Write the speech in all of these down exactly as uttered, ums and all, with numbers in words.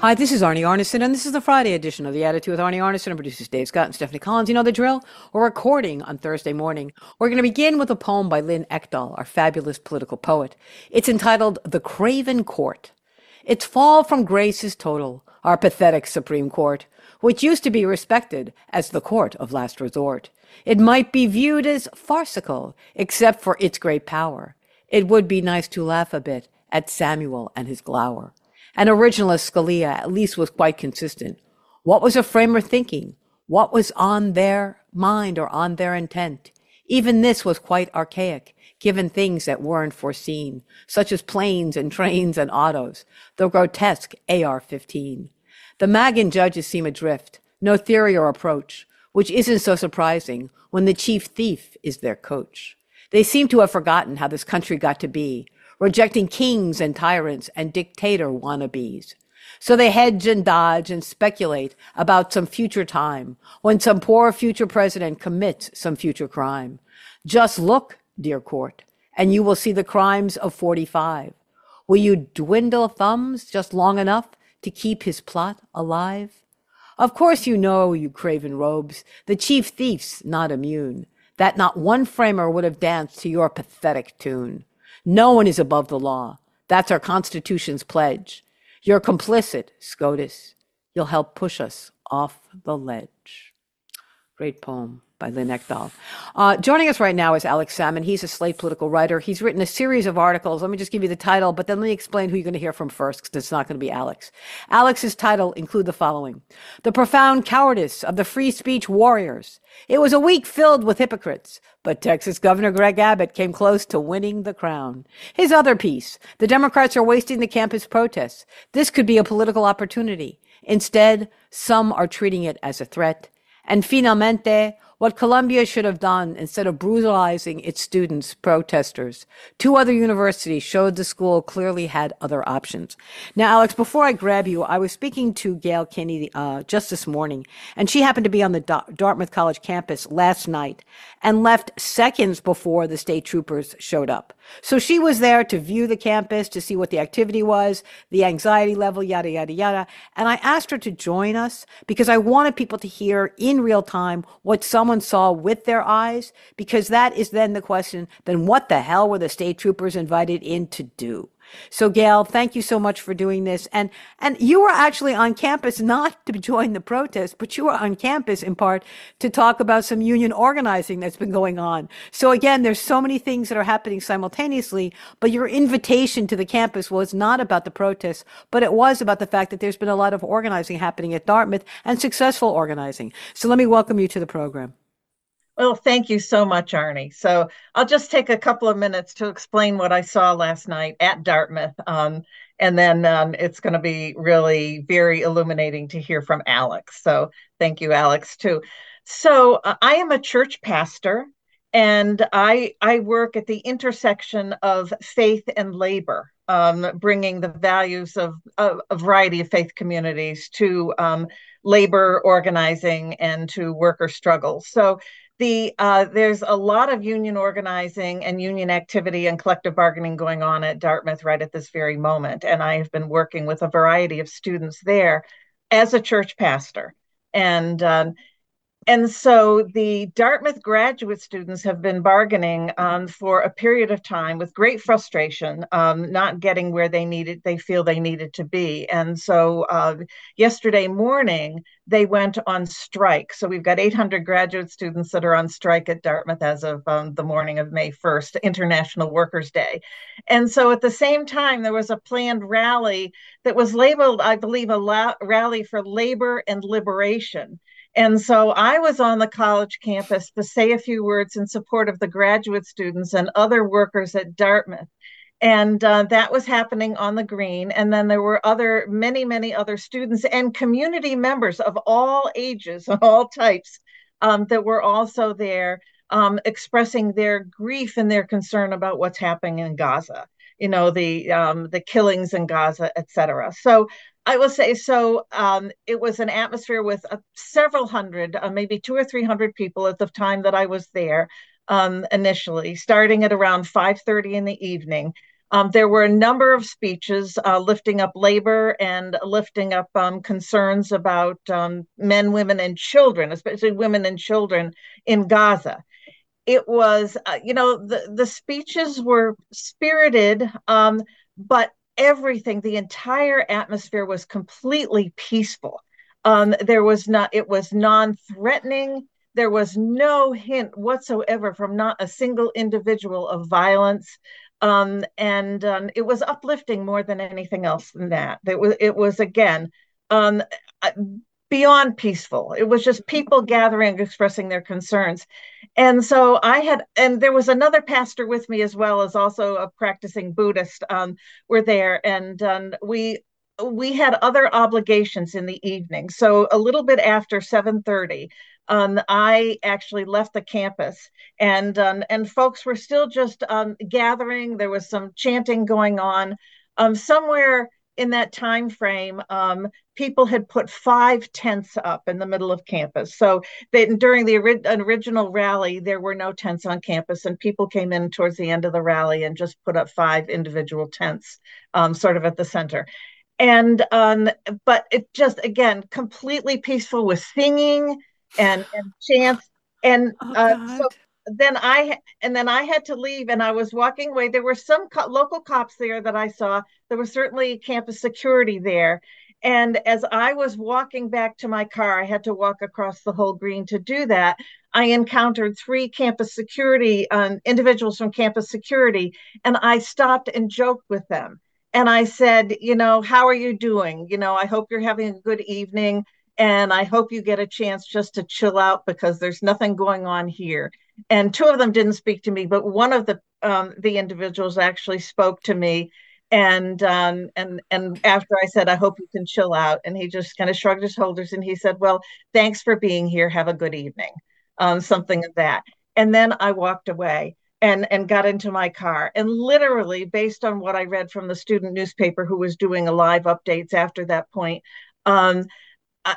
Hi, this is Arnie Arneson, and this is the Friday edition of The Attitude with Arnie Arneson and producers Dave Scott and Stephanie Collins. You know the drill. We're recording on Thursday morning. We're going to begin with a poem by Lynn Ekdahl, our fabulous political poet. It's entitled The Craven Court. Its fall from grace is total, our pathetic Supreme Court, which used to be respected as the court of last resort. It might be viewed as farcical, except for its great power. It would be nice to laugh a bit at Samuel and his glower. An originalist, Scalia, at least was quite consistent. What was a framer thinking? What was on their mind or on their intent? Even this was quite archaic, given things that weren't foreseen, such as planes and trains and autos, the grotesque A R fifteen. The Magan judges seem adrift, no theory or approach, which isn't so surprising when the chief thief is their coach. They seem to have forgotten how this country got to be, rejecting kings and tyrants and dictator wannabes. So they hedge and dodge and speculate about some future time when some poor future president commits some future crime. Just look, dear court, and you will see the crimes of forty-five. Will you dwindle thumbs just long enough to keep his plot alive? Of course you know, you craven robes, the chief thief's not immune, that not one framer would have danced to your pathetic tune. No one is above the law. That's our Constitution's pledge. You're complicit, SCOTUS. You'll help push us off the ledge. Great poem by Lynn Ekdahl. Uh, joining us right now is Alex Salmon. He's a Slate political writer. He's written a series of articles. Let me just give you the title, but then let me explain who you're going to hear from first, because it's not going to be Alex. Alex's title include the following: The Profound Cowardice of the Free Speech Warriors. It was a week filled with hypocrites, but Texas Governor Greg Abbott came close to winning the crown. His other piece: The Democrats are wasting the campus protests. This could be a political opportunity. Instead, some are treating it as a threat. And finalmente, what Columbia should have done instead of brutalizing its students, protesters. Two other universities showed the school clearly had other options. Now, Alex, before I grab you, I was speaking to Gail Kinney uh, just this morning, and she happened to be on the Da- Dartmouth College campus last night and left seconds before the state troopers showed up. So she was there to view the campus, to see what the activity was, the anxiety level, yada, yada, yada. And I asked her to join us because I wanted people to hear in real time what someone saw with their eyes, because that is then the question, then what the hell were the state troopers invited in to do? So Gail, thank you so much for doing this. And and you were actually on campus not to join the protest, but you were on campus in part to talk about some union organizing that's been going on. So again, there's so many things that are happening simultaneously, but your invitation to the campus was not about the protests, but it was about the fact that there's been a lot of organizing happening at Dartmouth and successful organizing. So let me welcome you to the program. Well, thank you so much, Arnie. So I'll just take a couple of minutes to explain what I saw last night at Dartmouth. Um, and then um, it's going to be really very illuminating to hear from Alex. So thank you, Alex, too. So uh, I am a church pastor, and I, I work at the intersection of faith and labor, um, bringing the values of, of a variety of faith communities to um, labor organizing and to worker struggles. So The uh, there's a lot of union organizing and union activity and collective bargaining going on at Dartmouth right at this very moment. And I have been working with a variety of students there as a church pastor. And um, and so the Dartmouth graduate students have been bargaining um, for a period of time with great frustration, um, not getting where they needed, they feel they needed to be. And so uh, yesterday morning, they went on strike. So we've got eight hundred graduate students that are on strike at Dartmouth as of um, the morning of May first, International Workers' Day. And so at the same time, there was a planned rally that was labeled, I believe, a la- rally for labor and liberation. And so I was on the college campus to say a few words in support of the graduate students and other workers at Dartmouth. And uh, that was happening on the green. And then there were other, many, many other students and community members of all ages and all types um, that were also there um, expressing their grief and their concern about what's happening in Gaza, you know, the um, the killings in Gaza, et cetera. So I will say, so um, it was an atmosphere with uh, several hundred, uh, maybe two or three hundred people at the time that I was there um, initially, starting at around five thirty in the evening. Um, there were a number of speeches uh, lifting up labor and lifting up um, concerns about um, men, women, and children, especially women and children in Gaza. It was, uh, you know, the, the speeches were spirited, um, but everything, the entire atmosphere was completely peaceful. Um, there was not, it was non-threatening. There was no hint whatsoever from not a single individual of violence. Um, and um, it was uplifting more than anything else than that. It was, it was again, um, beyond peaceful. It was just people gathering, expressing their concerns. And so I had, and there was another pastor with me as well as also a practicing Buddhist. Um, were there, and um, we we had other obligations in the evening. So a little bit after seven thirty, um, I actually left the campus, and um, and folks were still just um, gathering. There was some chanting going on. Um, somewhere in that time frame, um, people had put five tents up in the middle of campus. So they, during the ori- original rally, there were no tents on campus, and people came in towards the end of the rally and just put up five individual tents, um, sort of at the center. And um, but it just again completely peaceful with singing and and chants. And Oh uh, so God. then I and then I had to leave, and I was walking away. There were some co- local cops there that I saw. There was certainly campus security there. And as I was walking back to my car, I had to walk across the whole green to do that. I encountered three campus security um, individuals from campus security, and I stopped and joked with them. And I said, you know, how are you doing? You know, I hope you're having a good evening. And I hope you get a chance just to chill out because there's nothing going on here. And two of them didn't speak to me, but one of the um, the individuals actually spoke to me. And um, and and after I said, I hope you can chill out, and he just kind of shrugged his shoulders and he said, well, thanks for being here. Have a good evening. Um, something of that. And then I walked away and and got into my car, and literally based on what I read from the student newspaper who was doing a live updates after that point, um, uh,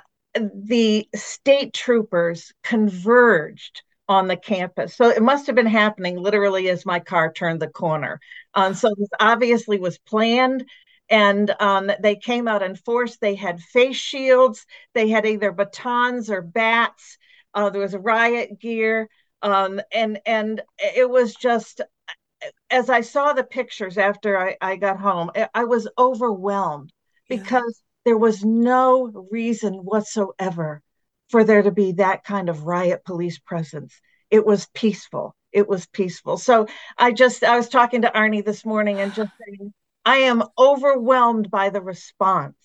the state troopers converged on the campus. So it must have been happening literally as my car turned the corner. Um, so this obviously was planned. And um, they came out in force. They had face shields. They had either batons or bats. Uh, there was riot gear. Um, and and it was just, as I saw the pictures after I, I got home, I, I was overwhelmed Yeah. because there was no reason whatsoever for there to be that kind of riot police presence. It was peaceful. It was peaceful. So I just, I was talking to Arnie this morning and just saying, I am overwhelmed by the response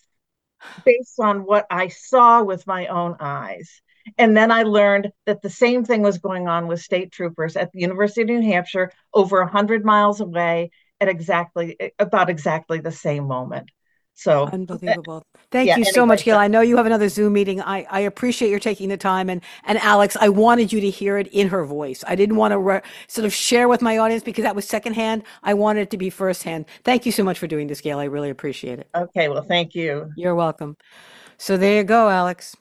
based on what I saw with my own eyes. And then I learned that the same thing was going on with state troopers at the University of New Hampshire, over one hundred miles away, at exactly about exactly the same moment. So, Unbelievable. Thank yeah, you so anyway, much, Gail. I know you have another Zoom meeting. I, I appreciate your taking the time. And, and Alex, I wanted you to hear it in her voice. I didn't want to re- sort of share with my audience because that was secondhand. I wanted it to be firsthand. Thank you so much for doing this, Gail. I really appreciate it. okay, well, thank you. You're welcome. So there you go, Alex.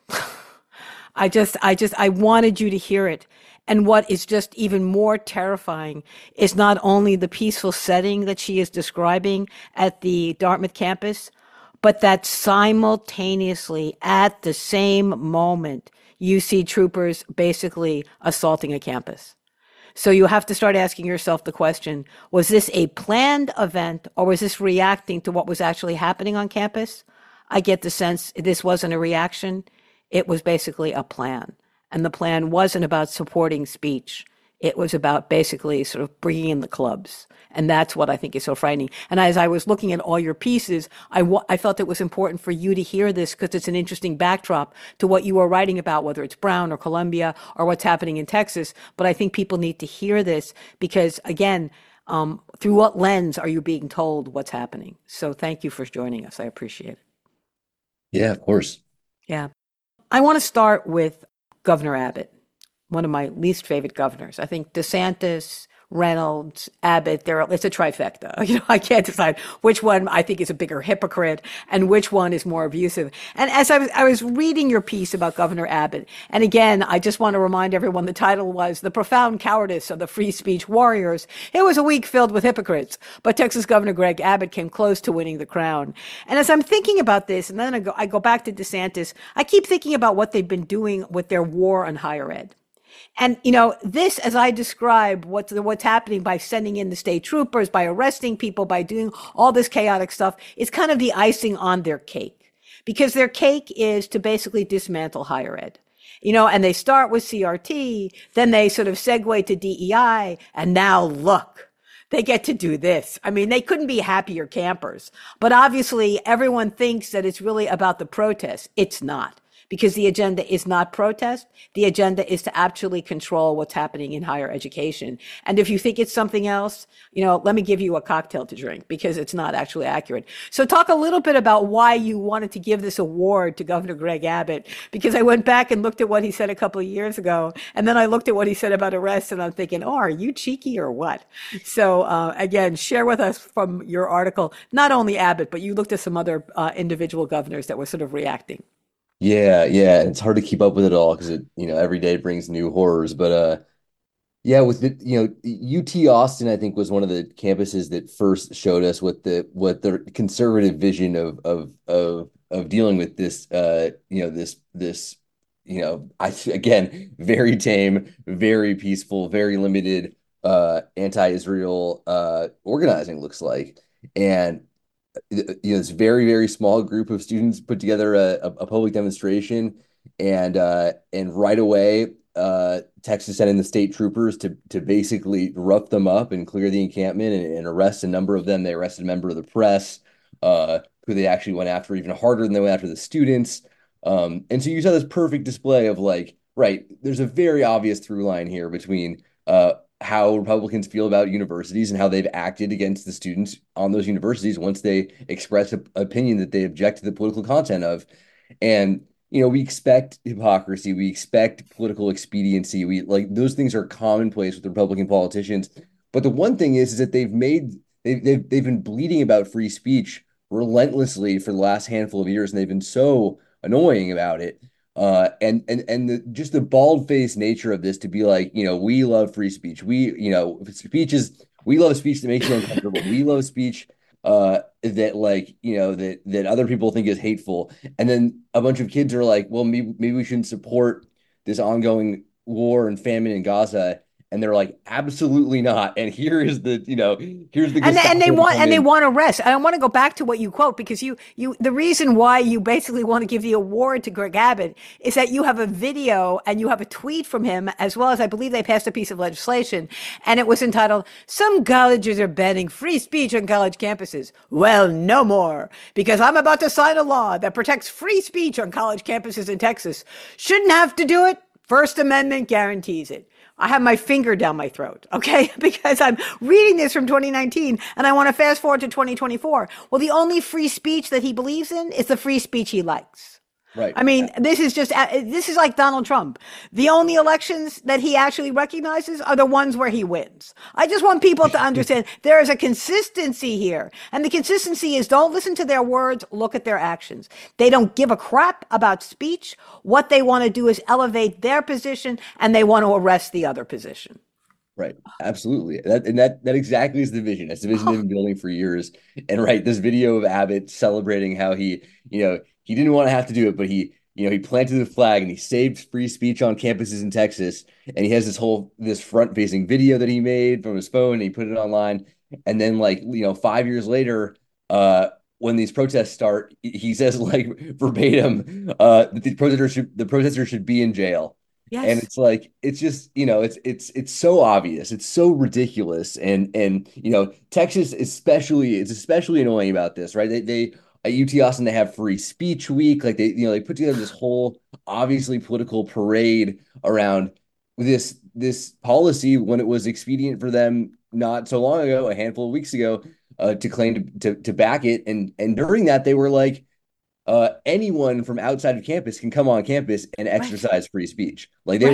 I just, I just, I wanted you to hear it. And what is just even more terrifying is not only the peaceful setting that she is describing at the Dartmouth campus, but that simultaneously at the same moment, you see troopers basically assaulting a campus. So you have to start asking yourself the question, was this a planned event or was this reacting to what was actually happening on campus? I get the sense this wasn't a reaction. It was basically a plan. And the plan wasn't about supporting speech. It was about basically sort of bringing in the clubs. And that's what I think is so frightening. And as I was looking at all your pieces, I, w- I felt it was important for you to hear this because it's an interesting backdrop to what you are writing about, whether it's Brown or Columbia or what's happening in Texas. But I think people need to hear this because, again, um, through what lens are you being told what's happening? So thank you for joining us. I appreciate it. Yeah, of course. Yeah. I want to start with Governor Abbott, one of my least favorite governors. I think DeSantis, Reynolds, Abbott. There, it's a trifecta. You know, I can't decide which one I think is a bigger hypocrite and which one is more abusive. And as I was, I was reading your piece about Governor Abbott, and again, I just want to remind everyone the title was "The Profound Cowardice of the Free Speech Warriors." It was a week filled with hypocrites, but Texas Governor Greg Abbott came close to winning the crown. And as I'm thinking about this, and then I go, I go back to DeSantis, I keep thinking about what they've been doing with their war on higher ed. And, you know, this, as I describe what's, what's happening by sending in the state troopers, by arresting people, by doing all this chaotic stuff, is kind of the icing on their cake. Because their cake is to basically dismantle higher ed. You know, and they start with C R T, then they sort of segue to D E I, and now look, they get to do this. I mean, they couldn't be happier campers. But obviously, everyone thinks that it's really about the protests. It's not. Because the agenda is not protest. The agenda is to actually control what's happening in higher education. And if you think it's something else, you know, let me give you a cocktail to drink because it's not actually accurate. So talk a little bit about why you wanted to give this award to Governor Greg Abbott, because I went back and looked at what he said a couple of years ago. And then I looked at what he said about arrests and I'm thinking, oh, are you cheeky or what? So uh, again, share with us from your article, not only Abbott, but you looked at some other uh, individual governors that were sort of reacting. Yeah, yeah. It's hard to keep up with it all because it, you know, every day brings new horrors. But uh yeah, with the, you know, U T Austin, I think was one of the campuses that first showed us what the what the conservative vision of of of of dealing with this uh, you know, this this, you know, I again, very tame, very peaceful, very limited uh anti-Israel uh organizing looks like. And you know, this very, very small group of students put together a, a public demonstration, and uh, and right away, uh, Texas sent in the state troopers to to basically rough them up and clear the encampment and, and arrest a number of them. They arrested a member of the press, uh, who they actually went after even harder than they went after the students. Um, and so you saw this perfect display of like, right, there's a very obvious through line here between uh, how Republicans feel about universities and how they've acted against the students on those universities once they express an opinion that they object to the political content of. And, you know, we expect hypocrisy, we expect political expediency. We like those things are commonplace with Republican politicians. But the one thing is, is that they've made they've, they've they've been bleeding about free speech relentlessly for the last handful of years, and they've been so annoying about it. Uh, and and and the, just the bald-faced nature of this to be like, you know, we love free speech. We, you know, speech is, we love speech that makes you uncomfortable. We love speech uh, that like, you know, that that other people think is hateful. And then a bunch of kids are like, well, maybe maybe we shouldn't support this ongoing war and famine in Gaza. And they're like, absolutely not. And here is the, you know, here's the and, and they want and in. they want to rest. And I want to go back to what you quote, because you you the reason why you basically want to give the award to Greg Abbott is that you have a video and you have a tweet from him, as well as I believe they passed a piece of legislation, and it was entitled "Some colleges are banning free speech on college campuses." Well, no more, because I'm about to sign a law that protects free speech on college campuses in Texas. Shouldn't have to do it. First Amendment guarantees it. I have my finger down my throat, okay? Because I'm reading this from twenty nineteen and I want to fast forward to twenty twenty-four. Well, the only free speech that he believes in is the free speech he likes. Right. I mean, this is just, this is like Donald Trump. The only elections that he actually recognizes are the ones where he wins. I just want people to understand there is a consistency here. And the consistency is don't listen to their words, look at their actions. They don't give a crap about speech. What they want to do is elevate their position, and they want to arrest the other position. Right. Absolutely. That and that that exactly is the vision. That's the vision they've been building for years. And right, this video of Abbott celebrating how he, you know, he didn't want to have to do it, but he, you know, he planted the flag and he saved free speech on campuses in Texas. And he has this whole this front-facing video that he made from his phone, and he put it online. And then, like, you know, five years later, uh, when these protests start, he says, like, verbatim, uh, that the protesters should the protesters should be in jail. Yes. And it's like, it's just, you know, it's, it's, it's so obvious. It's so ridiculous. And, and, you know, Texas especially, is especially annoying about this, right? They, they, at U T Austin, they have free speech week. Like they, you know, they put together this whole obviously political parade around this, this policy when it was expedient for them not so long ago, a handful of weeks ago, uh, to claim to, to, to back it. And, and during that, they were like, Uh, anyone from outside of campus can come on campus and exercise right. free speech. Like they right. were like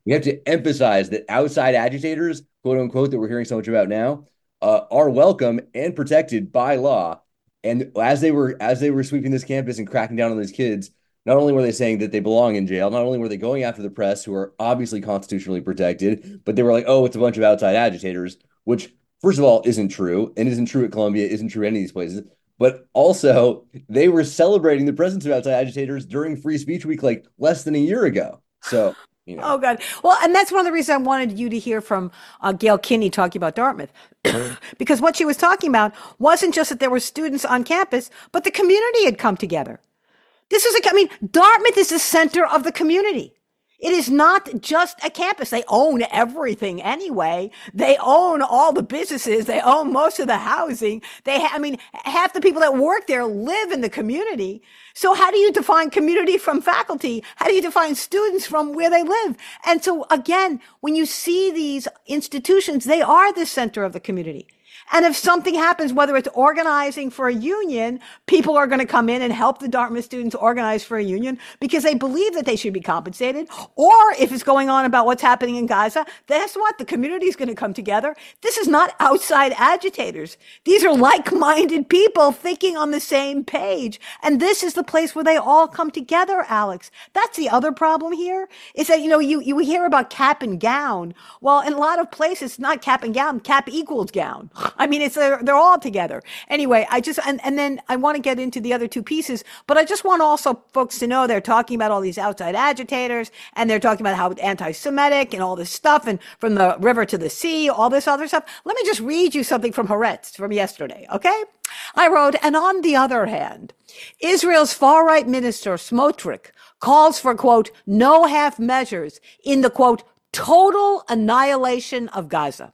We have to emphasize that outside agitators, quote unquote, that we're hearing so much about now, uh, are welcome and protected by law. And as they were as they were sweeping this campus and cracking down on these kids, not only were they saying that they belong in jail, not only were they going after the press, who are obviously constitutionally protected, but they were like, oh, it's a bunch of outside agitators, which, first of all, isn't true and isn't true at Columbia, isn't true at any of these places. But also, they were celebrating the presence of outside agitators during Free Speech Week like less than a year ago. So, you know. Oh, God. Well, and that's one of the reasons I wanted you to hear from uh, Gail Kinney talking about Dartmouth. Because what she was talking about wasn't just that there were students on campus, but the community had come together. This is a, I mean, Dartmouth is the center of the community. It is not just a campus. They own everything anyway. They own all the businesses. They own most of the housing. They, ha- I mean, half the people that work there live in the community. So how do you define community from faculty? How do you define students from where they live? And so again, when you see these institutions, they are the center of the community. And if something happens, whether it's organizing for a union, people are going to come in and help the Dartmouth students organize for a union because they believe that they should be compensated. Or if it's going on about what's happening in Gaza, guess what? The community is going to come together. This is not outside agitators. These are like-minded people thinking on the same page. And this is the place where they all come together, Alex. That's the other problem here is that, you know, you, you hear about cap and gown. Well, in a lot of places, it's not cap and gown, cap equals gown. I mean, it's they're, they're all together. Anyway, I just and, and then I want to get into the other two pieces, but I just want also folks to know they're talking about all these outside agitators and they're talking about how anti-Semitic and all this stuff and from the river to the sea, all this other stuff. Let me just read you something from Haaretz from yesterday, okay? I wrote, and on the other hand, Israel's far-right minister Smotrich calls for, quote, no half measures in the, quote, total annihilation of Gaza.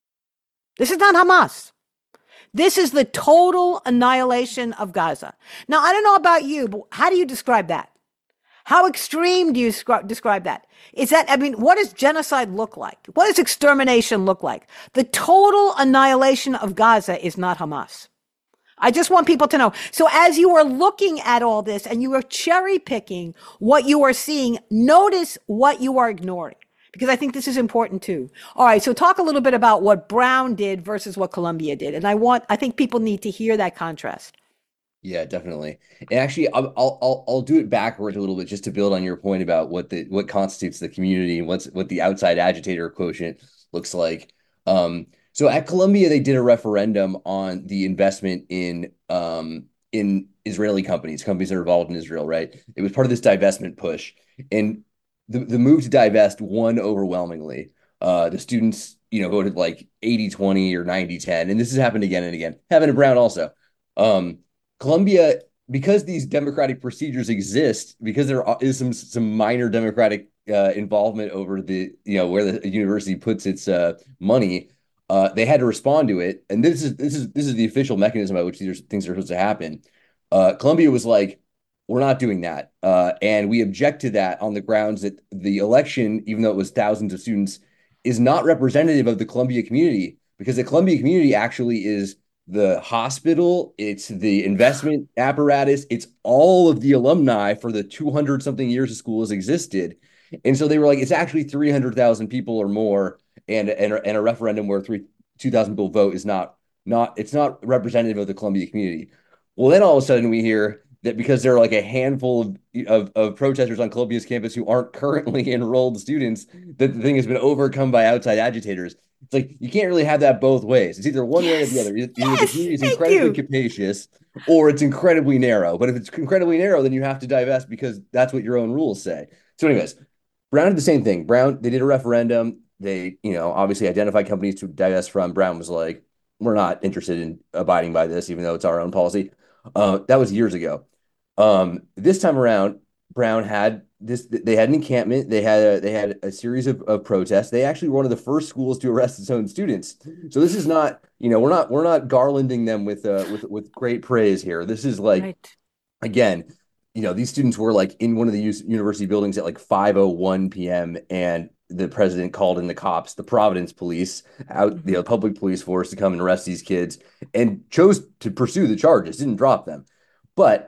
This is not Hamas. This is the total annihilation of Gaza. Now, I don't know about you, but how do you describe that? How extreme do you describe that? Is that, I mean, what does genocide look like? What does extermination look like? The total annihilation of Gaza is not Hamas. I just want people to know. So as you are looking at all this and you are cherry picking what you are seeing, notice what you are ignoring. Because I think this is important too. All right, so talk a little bit about what Brown did versus what Columbia did. And I want, I think people need to hear that contrast. Yeah, definitely. And actually, I'll I'll I'll do it backwards a little bit just to build on your point about what the what constitutes the community and what's what the outside agitator quotient looks like. Um, so at Columbia, they did a referendum on the investment in um in Israeli companies, companies that are involved in Israel, right? It was part of this divestment push. And The, the move to divest won overwhelmingly. Uh, the students, you know, voted like eighty twenty or ninety ten. And this has happened again and again. Happened to Brown also. Um, Columbia, because these democratic procedures exist, because there is some some minor democratic uh, involvement over the, you know, where the university puts its uh, money, uh, they had to respond to it. And this is this is this is the official mechanism by which these things are supposed to happen. Uh, Columbia was like, we're not doing that. Uh, and we object to that on the grounds that the election, even though it was thousands of students, is not representative of the Columbia community, because the Columbia community actually is the hospital, it's the investment apparatus, it's all of the alumni for the two hundred something years the school has existed. And so they were like, it's actually three hundred thousand people or more, and, and, and a referendum where three, two thousand people vote is not, not, it's not representative of the Columbia community. Well, then all of a sudden we hear that because there are like a handful of, of, of protesters on Columbia's campus who aren't currently enrolled students, that the thing has been overcome by outside agitators. It's like, you can't really have that both ways. It's either one yes. way or the other. Either yes, the community is incredibly you. capacious or it's incredibly narrow. But if it's incredibly narrow, then you have to divest because that's what your own rules say. So anyways, Brown did the same thing. Brown, they did a referendum. They, you know, obviously identified companies to divest from. Brown was like, we're not interested in abiding by this, even though it's our own policy. Uh, that was years ago. Um, this time around, Brown had this, they had an encampment, they had a, they had a series of, of protests. They actually were one of the first schools to arrest its own students. So this is not, you know, we're not, we're not garlanding them with, uh, with, with great praise here. This is like, right. again, you know, these students were like in one of the university buildings at like five oh one p.m. and the president called in the cops, the Providence police, out, the you know, public police force to come and arrest these kids, and chose to pursue the charges, didn't drop them. But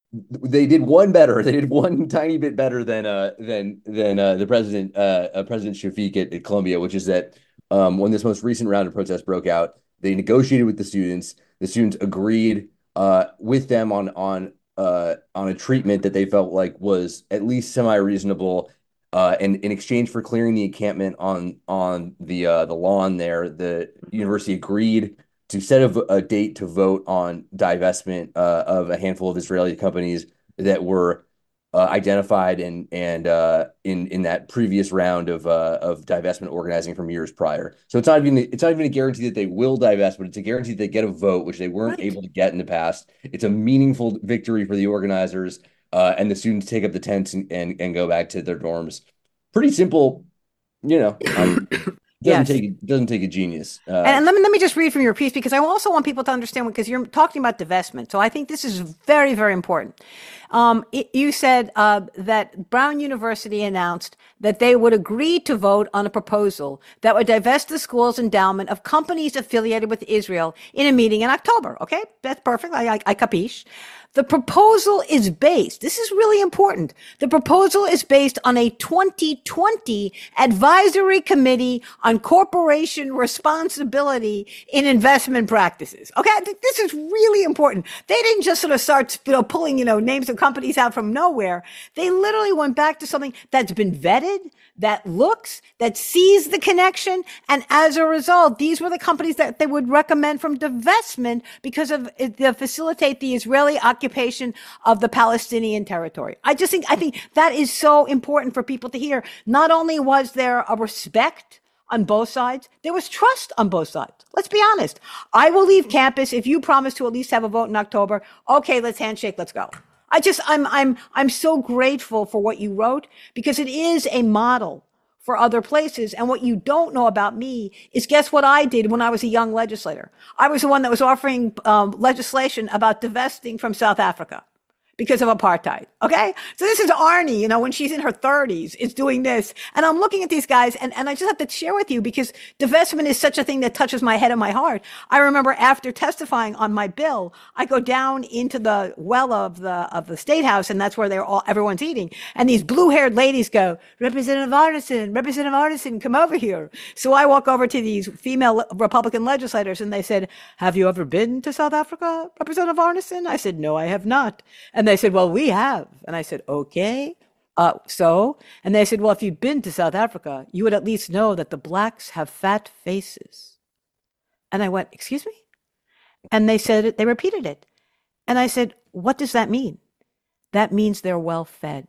they did one better. They did one tiny bit better than uh than than uh, the president uh, uh President Shafiq at, at Columbia, which is that um when this most recent round of protests broke out, they negotiated with the students. The students agreed uh with them on on uh on a treatment that they felt like was at least semi-reasonable. Uh, and in exchange for clearing the encampment on on the uh, the lawn there, the university agreed to set a, a date to vote on divestment uh, of a handful of Israeli companies that were uh, identified and and uh, in in that previous round of uh, of divestment organizing from years prior. So it's not even it's not even a guarantee that they will divest, but it's a guarantee that they get a vote, which they weren't Right. able to get in the past. It's a meaningful victory for the organizers, uh, and the students take up the tents and, and and go back to their dorms. Pretty simple, you know. I mean, doesn't Yes. take it doesn't take a genius. And, Uh, and let me let me just read from your piece because I also want people to understand because you're talking about divestment. So I think this is very very important. Um, it, you said uh, that Brown University announced that they would agree to vote on a proposal that would divest the school's endowment of companies affiliated with Israel in a meeting in October. Okay, that's perfect. I, I, I capiche. The proposal is based, this is really important. The proposal is based on a twenty twenty advisory committee on corporation responsibility in investment practices. Okay. This is really important. They didn't just sort of start, you know, pulling, you know, names of companies out from nowhere. They literally went back to something that's been vetted, that looks, that sees the connection. And as a result, these were the companies that they would recommend from divestment because of it to facilitate the Israeli occupation of the Palestinian territory. I just think, I think that is so important for people to hear. Not only was there a respect on both sides, there was trust on both sides. Let's be honest. I will leave campus if you promise to at least have a vote in October. Okay, let's handshake, let's go. I just, I'm, I'm, I'm so grateful for what you wrote because it is a model for other places. And what you don't know about me is guess what I did when I was a young legislator? I was the one that was offering um, legislation about divesting from South Africa because of apartheid. Okay. So this is Arnie, you know, when she's in her thirties, is doing this. And I'm looking at these guys and, and I just have to share with you because divestment is such a thing that touches my head and my heart. I remember after testifying on my bill, I go down into the well of the, of the State House and that's where they're all, everyone's eating. And these blue haired ladies go, Representative Arneson, Representative Arneson, come over here. So I walk over to these female Republican legislators and they said, have you ever been to South Africa, Representative Arneson? I said, no, I have not. And they said, well, we have. And I said, okay. Uh, so, and they said, well, if you've been to South Africa, you would at least know that the blacks have fat faces. And I went, excuse me? And they said it, they repeated it. And I said, what does that mean? That means they're well fed.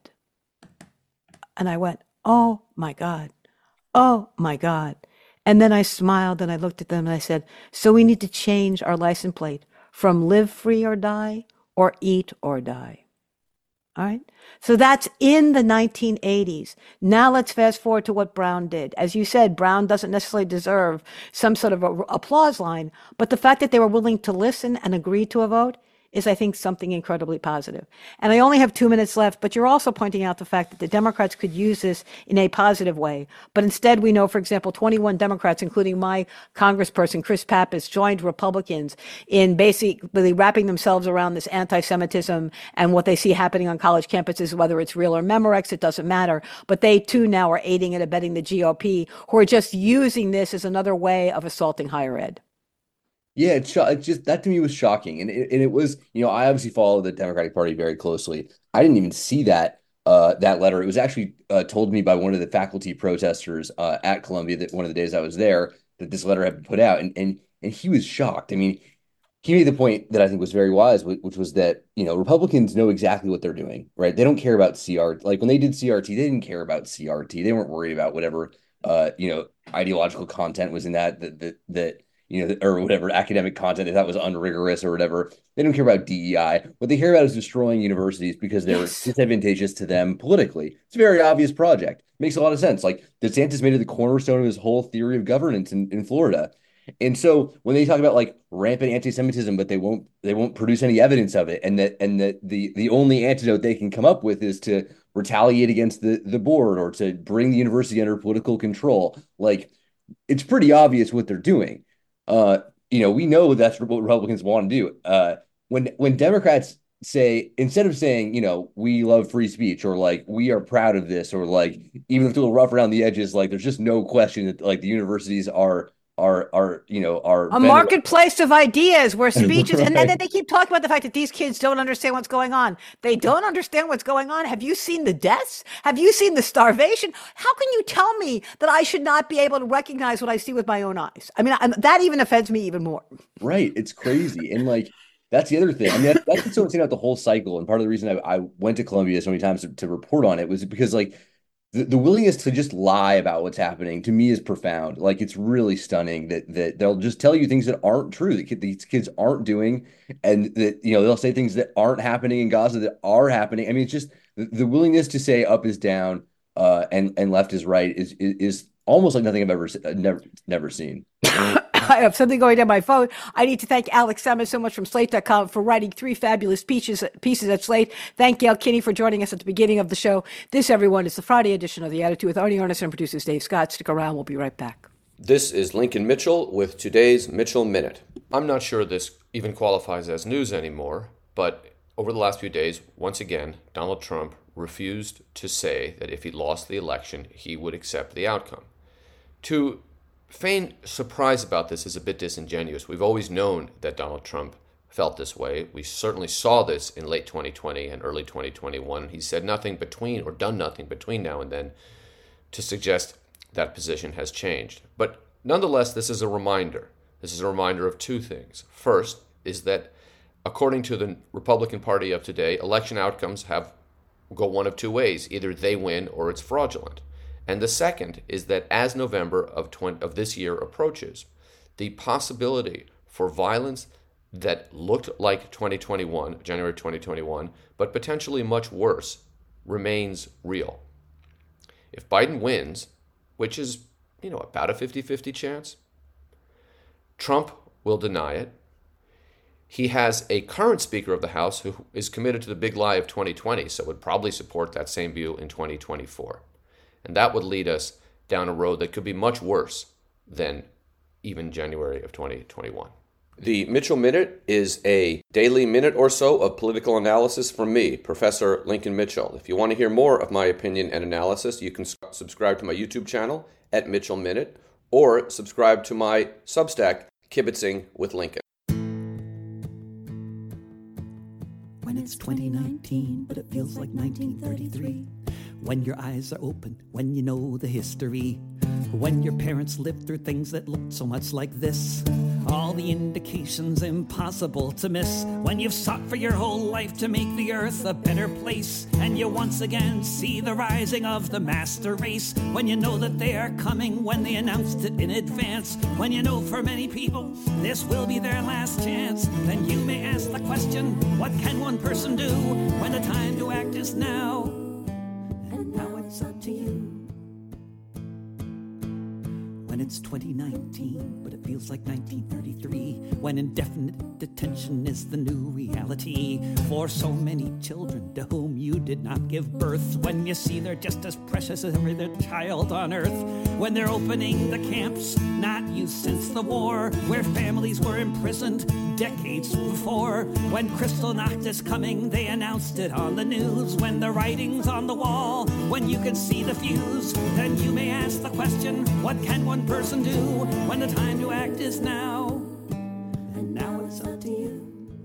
And I went, oh my God. Oh my God. And then I smiled and I looked at them and I said, so we need to change our license plate from live free or die or eat or die. All right. So that's in the nineteen eighties. Now let's fast forward to what Brown did. As you said, Brown doesn't necessarily deserve some sort of a applause line, but the fact that they were willing to listen and agree to a vote is, I think, something incredibly positive. And I only have two minutes left, but you're also pointing out the fact that the Democrats could use this in a positive way. But instead, we know, for example, twenty-one Democrats, including my congressperson, Chris Pappas, joined Republicans in basically wrapping themselves around this anti-Semitism and what they see happening on college campuses, whether it's real or Memorex, it doesn't matter. But they too now are aiding and abetting the G O P, who are just using this as another way of assaulting higher ed. Yeah, it's, sho- it's just that to me was shocking, and it, and it was, you know, I obviously follow the Democratic Party very closely. I didn't even see that uh, that letter. It was actually uh, told to me by one of the faculty protesters uh, at Columbia that one of the days I was there that this letter had been put out, and and and he was shocked. I mean, he made the point that I think was very wise, wh- which was that, you know, Republicans know exactly what they're doing, right? They don't care about C R T. Like when they did C R T, they didn't care about C R T. They weren't worried about whatever uh, you know, ideological content was in that that that that you know, or whatever academic content they thought was unrigorous or whatever. They don't care about D E I. What they care about is destroying universities because they're Yes. disadvantageous to them politically. It's a very obvious project. Makes a lot of sense. Like DeSantis made it the cornerstone of his whole theory of governance in, in Florida. And so when they talk about like rampant anti-Semitism, but they won't they won't produce any evidence of it, and that and that the the only antidote they can come up with is to retaliate against the the board or to bring the university under political control. Like it's pretty obvious what they're doing. Uh, you know, we know that's what Republicans want to do. Uh, when when Democrats say, instead of saying, you know, we love free speech, or like we are proud of this, or like even if it's a little rough around the edges, like there's just no question that like the universities are are are you know are A venerating. marketplace of ideas where speeches, and then Right. they keep talking about the fact that these kids don't understand what's going on. They don't understand what's going on. Have you seen the deaths? Have you seen the starvation? How can you tell me that I should not be able to recognize what I see with my own eyes? I mean, I, that even offends me even more. Right. It's crazy. And like that's the other thing. I mean, that, that's what's so insane about the whole cycle. And part of the reason I, I went to Columbia so many times to, to report on it was because like the, the willingness to just lie about what's happening to me is profound. Like it's really stunning that that they'll just tell you things that aren't true, that kid, these kids aren't doing, and that you know they'll say things that aren't happening in Gaza that are happening. I mean, it's just the, the willingness to say up is down, uh, and and left is right is is, is almost like nothing I've ever never never seen. I have something going on my phone. I need to thank Alex Salmon so much from Slate dot com for writing three fabulous pieces, pieces at Slate. Thank Gail Kinney for joining us at the beginning of the show. This, everyone, is the Friday edition of The Attitude with Arnie Arnesen and producers Dave Scott. Stick around. We'll be right back. This is Lincoln Mitchell with today's Mitchell Minute. I'm not sure this even qualifies as news anymore, but over the last few days, once again, Donald Trump refused to say that if he lost the election, he would accept the outcome. To feign surprise about this is a bit disingenuous. We've always known that Donald Trump felt this way. We certainly saw this in late twenty twenty and early twenty twenty-one. He said nothing between, or done nothing between now and then, to suggest that position has changed. But nonetheless, this is a reminder. This is a reminder of two things. First is that according to the Republican Party of today, election outcomes have go one of two ways. Either they win or it's fraudulent. And the second is that as November of, twenty, of this year approaches, the possibility for violence that looked like twenty twenty-one, January twenty twenty-one, but potentially much worse, remains real. If Biden wins, which is, you know, about a fifty-fifty chance, Trump will deny it. He has a current Speaker of the House who is committed to the big lie of twenty twenty, so would probably support that same view in twenty twenty-four. And that would lead us down a road that could be much worse than even January of twenty twenty-one. The Mitchell Minute is a daily minute or so of political analysis from me, Professor Lincoln Mitchell. If you want to hear more of my opinion and analysis, you can subscribe to my YouTube channel at Mitchell Minute, or subscribe to my Substack, Kibitzing with Lincoln. When it's twenty nineteen, but it feels like nineteen thirty-three. When your eyes are open, when you know the history. When your parents lived through things that looked so much like this. All the indications impossible to miss. When you've sought for your whole life to make the earth a better place. And you once again see the rising of the master race. When you know that they are coming, when they announced it in advance. When you know for many people this will be their last chance. Then you may ask the question, what can one person do when the time to act is now? And now it's up to you. When it's twenty nineteen, but it feels like nineteen thirty-three. When indefinite detention is the new reality for so many children to whom you did not give birth. When you see they're just as precious as every other child on earth. When they're opening the camps not used since the war, where families were imprisoned decades before. When Kristallnacht is coming, they announced it on the news. When the writing's on the wall, when you can see the fuse, then you may ask the question, what can one person do when the time to act is now? And now it's up to you.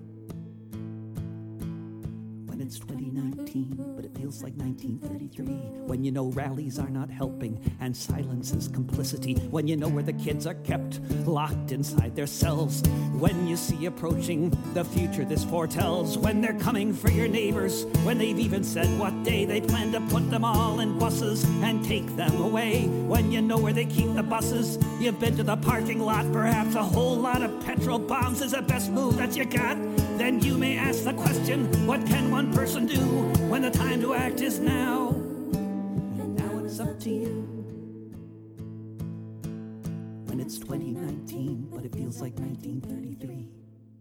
When it's twenty nineteen, but it feels like nineteen thirty-three. When you know rallies are not helping and silence is complicity. When you know where the kids are kept locked inside their cells. When you see approaching the future this foretells. When they're coming for your neighbors. When they've even said what day they plan to put them all in buses and take them away. When you know where they keep the buses. You've been to the parking lot. Perhaps a whole lot of petrol bombs is the best move that you got. Then you may ask the question, what can one person do when the time to act is now? And now it's up to you. When it's twenty nineteen, but it feels like nineteen thirty-three.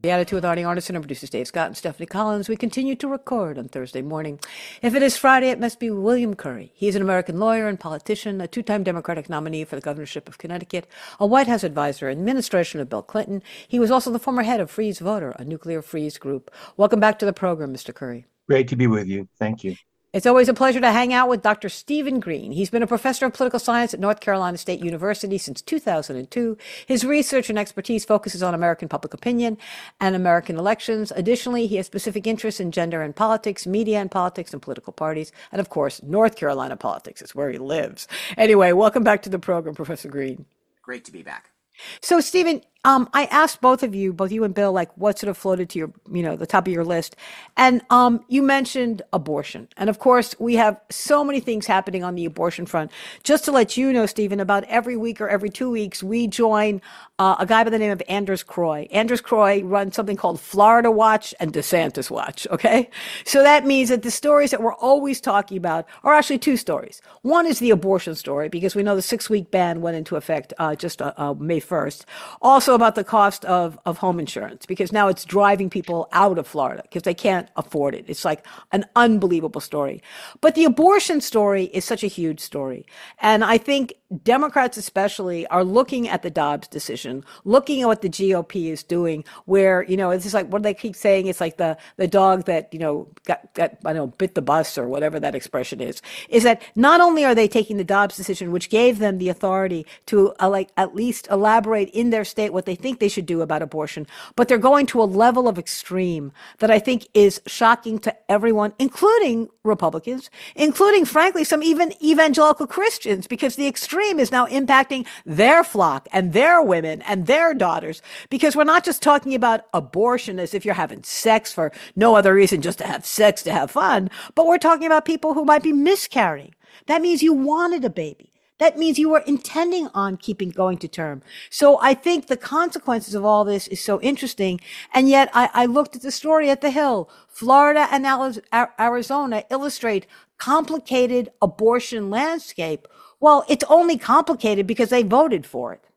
The Attitude with Arnie Arnesen and producers Dave Scott and Stephanie Collins. We continue to record on Thursday morning. If it is Friday, it must be William Curry. He's an American lawyer and politician, a two-time Democratic nominee for the governorship of Connecticut, a White House advisor in the administration of Bill Clinton. He was also the former head of Freeze Voter, a nuclear freeze group. Welcome back to the program, Mister Curry. Great to be with you. Thank you. It's always a pleasure to hang out with Doctor Stephen Green. He's been a professor of political science at North Carolina State University since two thousand two. His research and expertise focuses on American public opinion and American elections. Additionally, he has specific interests in gender and politics, media and politics, and political parties. And of course, North Carolina politics is where he lives. Anyway, welcome back to the program, Professor Green. Great to be back. So, Stephen, um, I asked both of you, both you and Bill, like what sort of floated to your, you know, the top of your list. And um, you mentioned abortion. And of course, we have so many things happening on the abortion front. Just to let you know, Stephen, about every week or every two weeks, we join uh, a guy by the name of Anders Croy. Anders Croy runs something called Florida Watch and DeSantis Watch. Okay. So that means that the stories that we're always talking about are actually two stories. One is the abortion story, because we know the six week ban went into effect uh, just uh, uh, May first. Also about the cost of, of home insurance, because now it's driving people out of Florida because they can't afford it. It's like an unbelievable story. But the abortion story is such a huge story. And I think Democrats especially are looking at the Dobbs decision, looking at what the G O P is doing, where, you know, it's just like, what do they keep saying? It's like the, the dog that, you know, got, got, I don't know, bit the bus or whatever that expression is, is that not only are they taking the Dobbs decision, which gave them the authority to uh, like at least elaborate in their state what they think they should do about abortion, but they're going to a level of extreme that I think is shocking to everyone, including Republicans, including, frankly, some even evangelical Christians, because the extreme is now impacting their flock and their women and their daughters, because we're not just talking about abortion as if you're having sex for no other reason, just to have sex, to have fun, but we're talking about people who might be miscarrying. That means you wanted a baby. That means you were intending on keeping going to term. So I think the consequences of all this is so interesting. And yet I, I looked at the story at the Hill. Florida and Arizona illustrate complicated abortion landscape. Well, it's only complicated because they voted for it.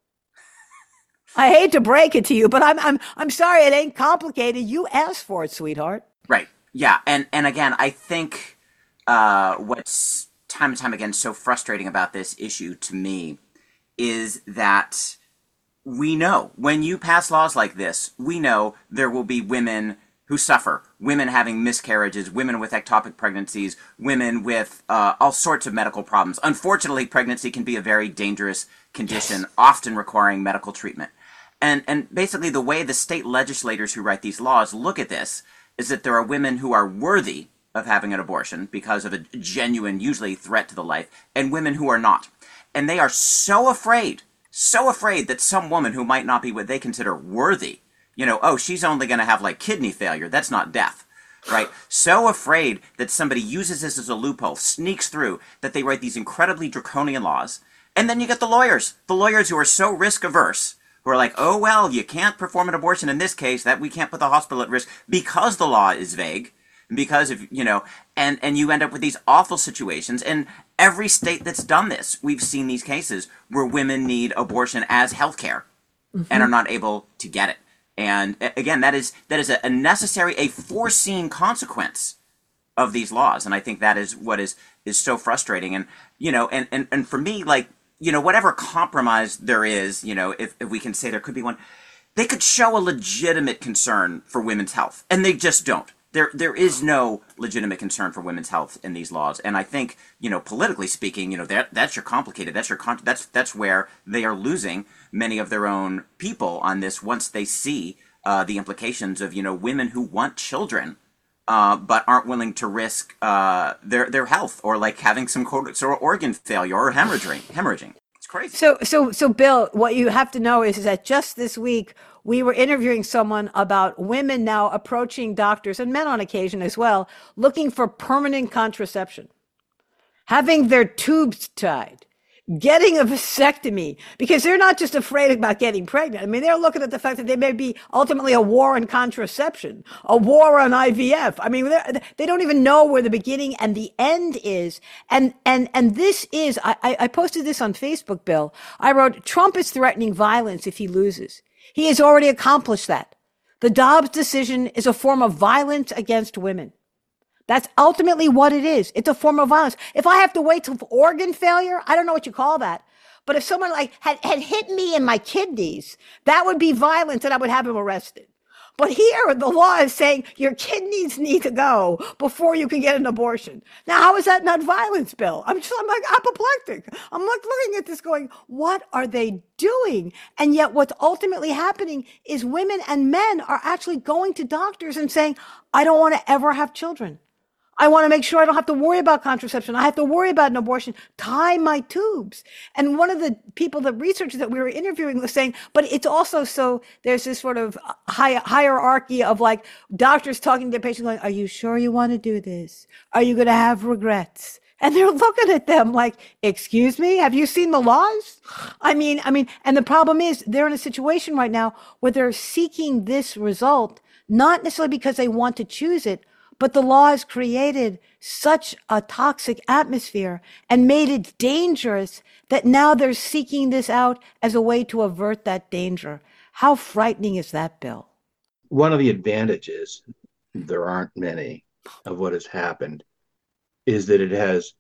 I hate to break it to you, but I'm I'm I'm sorry, it ain't complicated. You asked for it, sweetheart. Right. Yeah. And and again, I think uh, what's time and time again so frustrating about this issue to me is that we know when you pass laws like this, we know there will be women who suffer, women having miscarriages, women with ectopic pregnancies, women with uh, all sorts of medical problems. Unfortunately, pregnancy can be a very dangerous condition, yes, often requiring medical treatment. And and basically the way the state legislators who write these laws look at this is that there are women who are worthy of having an abortion because of a genuine, usually threat to the life, and women who are not. And they are so afraid, so afraid that some woman who might not be what they consider worthy, you know, oh, she's only going to have like kidney failure, that's not death, right? So afraid that somebody uses this as a loophole, sneaks through, that they write these incredibly draconian laws. And then you get the lawyers, the lawyers who are so risk averse, who are like, oh, well, you can't perform an abortion in this case, that we can't put the hospital at risk because the law is vague. Because of, you know, and, and you end up with these awful situations. And every state that's done this, we've seen these cases where women need abortion as healthcare, mm-hmm, and are not able to get it. And again, that is that is a necessary, a foreseen consequence of these laws. And I think that is what is is so frustrating. And, you know, and, and, and for me, like, you know, whatever compromise there is, you know, if, if we can say there could be one, they could show a legitimate concern for women's health. And they just don't. There, there is no legitimate concern for women's health in these laws, and I think, you know, politically speaking, you know, that that's your complicated. That's your con- that's that's where they are losing many of their own people on this once they see uh, the implications of, you know, women who want children, uh, but aren't willing to risk uh, their their health, or like having some sort of organ failure or hemorrhaging. Hemorrhaging. It's crazy. So so so Bill, what you have to know is, is that just this week, we were interviewing someone about women now approaching doctors, and men on occasion as well, looking for permanent contraception, having their tubes tied, getting a vasectomy, because they're not just afraid about getting pregnant. I mean, they're looking at the fact that there may be ultimately a war on contraception, a war on I V F. I mean, they don't even know where the beginning and the end is. And and and this is, I, I posted this on Facebook, Bill. I wrote, Trump is threatening violence if he loses. He has already accomplished that. The Dobbs decision is a form of violence against women. That's ultimately what it is. It's a form of violence. If I have to wait till organ failure, I don't know what you call that. But if someone like had, had hit me in my kidneys, that would be violence and I would have him arrested. But here, the law is saying your kidneys need to go before you can get an abortion. Now, how is that not violence, Bill? I'm just, I'm like apoplectic. I'm like looking at this going, what are they doing? And yet what's ultimately happening is women and men are actually going to doctors and saying, I don't want to ever have children. I want to make sure I don't have to worry about contraception. I have to worry about an abortion. Tie my tubes. And one of the people, the researchers that we were interviewing was saying, but it's also so there's this sort of hi- hierarchy of like doctors talking to their patients going, are you sure you want to do this? Are you going to have regrets? And they're looking at them like, excuse me, have you seen the laws? I mean, I mean, and the problem is they're in a situation right now where they're seeking this result, not necessarily because they want to choose it, but the law has created such a toxic atmosphere and made it dangerous that now they're seeking this out as a way to avert that danger. How frightening is that, Bill? One of the advantages, there aren't many, of what has happened is that it has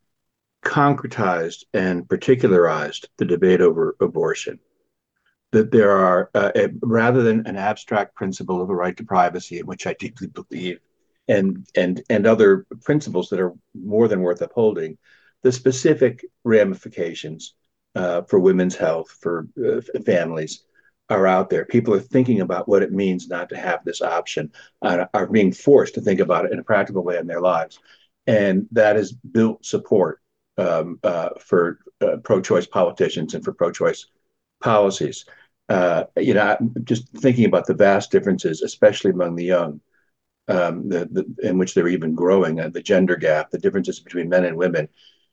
concretized and particularized the debate over abortion. That there are, uh, a, rather than an abstract principle of a right to privacy, in which I deeply believe, and and and other principles that are more than worth upholding, the specific ramifications uh, for women's health, for uh, families, are out there. People are thinking about what it means not to have this option, uh, are being forced to think about it in a practical way in their lives. And that has built support um, uh, for uh, pro-choice politicians and for pro-choice policies. Uh, you know, just thinking about the vast differences, especially among the young, Um, the, the, in which they're even growing, uh, the gender gap, the differences between men and women.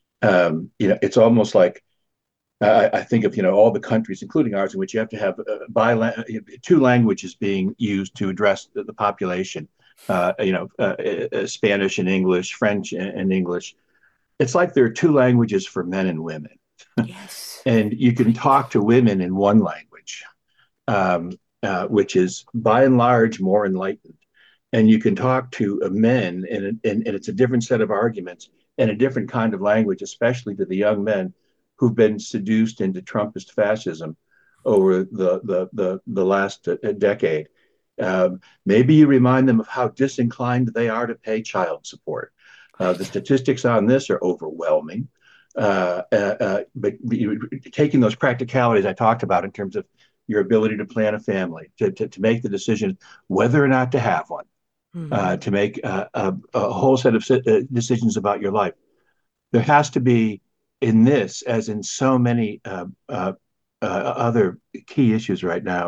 Um, you know, it's almost like uh, I think of, you know, all the countries, including ours, in which you have to have uh, bila- two languages being used to address the, the population. Uh, you know, uh, uh, Spanish and English, French and, and English. It's like there are two languages for men and women. Yes. And you can talk to women in one language, um, uh, which is by and large more enlightened. And you can talk to men, and, and, and it's a different set of arguments and a different kind of language, especially to the young men who've been seduced into Trumpist fascism over the the the, the last uh, decade. Um, maybe you remind them of how disinclined they are to pay child support. Uh, the statistics on this are overwhelming. Uh, uh, uh, but taking those practicalities I talked about in terms of your ability to plan a family, to, to, to make the decision whether or not to have one, mm-hmm. uh, to make uh, a, a whole set of uh, decisions about your life. There has to be, in this, as in so many uh, uh, uh, other key issues right now,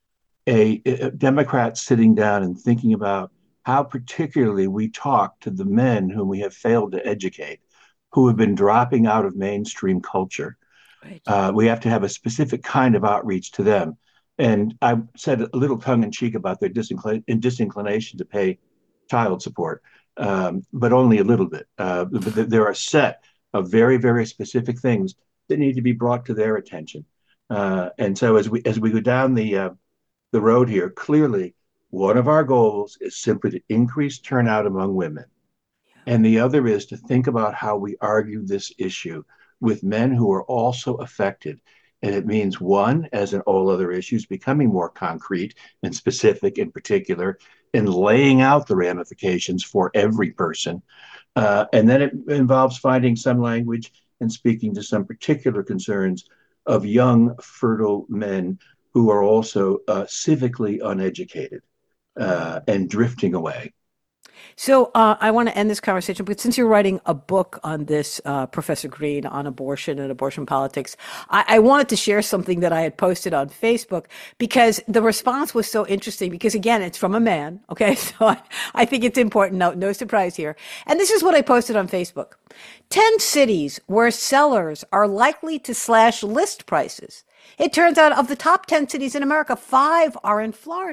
a, a Democrat sitting down and thinking about how particularly we talk to the men whom we have failed to educate, who have been dropping out of mainstream culture. Right. Uh, we have to have a specific kind of outreach to them. And I said a little tongue-in-cheek about their disinclin- disinclination to pay child support, um, but only a little bit. Uh, there are a set of very, very specific things that need to be brought to their attention. Uh, and so as we as we go down the uh, the road here, clearly one of our goals is simply to increase turnout among women. Yeah. And the other is to think about how we argue this issue with men who are also affected. And it means, one, as in all other issues, becoming more concrete and specific in particular, and laying out the ramifications for every person. Uh, and then it involves finding some language and speaking to some particular concerns of young, fertile men who are also uh, civically uneducated uh, and drifting away. So uh, I want to end this conversation, but since you're writing a book on this, uh, Professor Green, on abortion and abortion politics, I-, I wanted to share something that I had posted on Facebook because the response was so interesting because, again, it's from a man. Okay, so I, I think it's important. No, no surprise here. And this is what I posted on Facebook. ten cities where sellers are likely to slash list prices. It turns out of the top ten cities in America, five are in Florida.